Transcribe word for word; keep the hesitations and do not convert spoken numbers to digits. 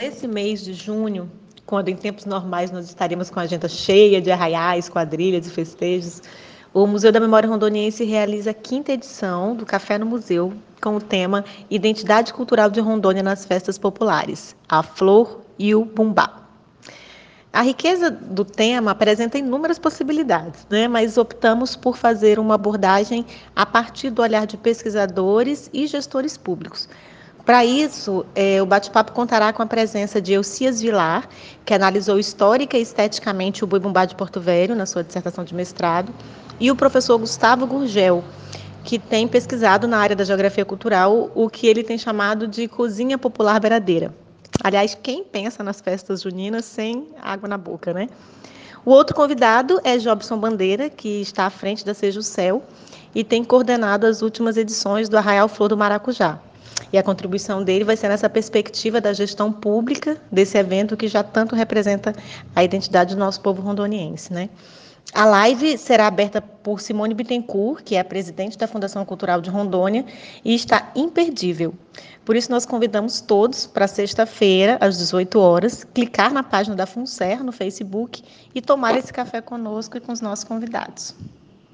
Nesse mês de junho, quando em tempos normais nós estaríamos com a agenda cheia de arraiais, quadrilhas e festejos, o Museu da Memória Rondoniense realiza a quinta edição do Café no Museu, com o tema Identidade Cultural de Rondônia nas Festas Populares, a Flor e o Bumbá. A riqueza do tema apresenta inúmeras possibilidades, né? Mas optamos por fazer uma abordagem a partir do olhar de pesquisadores e gestores públicos. Para isso, é, o bate-papo contará com a presença de Elcias Vilar, que analisou histórica e esteticamente o Boi Bumbá de Porto Velho na sua dissertação de mestrado, e o professor Gustavo Gurgel, que tem pesquisado na área da geografia cultural o que ele tem chamado de cozinha popular beiradeira. Aliás, quem pensa nas festas juninas sem água na boca, né? O outro convidado é Jobson Bandeira, que está à frente da Sejucel e tem coordenado as últimas edições do Arraial Flor do Maracujá. E a contribuição dele vai ser nessa perspectiva da gestão pública desse evento que já tanto representa a identidade do nosso povo rondoniense, né? A live será aberta por Simone Bittencourt, que é a presidente da Fundação Cultural de Rondônia, e está imperdível. Por isso, nós convidamos todos para sexta-feira, às dezoito horas, clicar na página da FUNCER no Facebook e tomar esse café conosco e com os nossos convidados.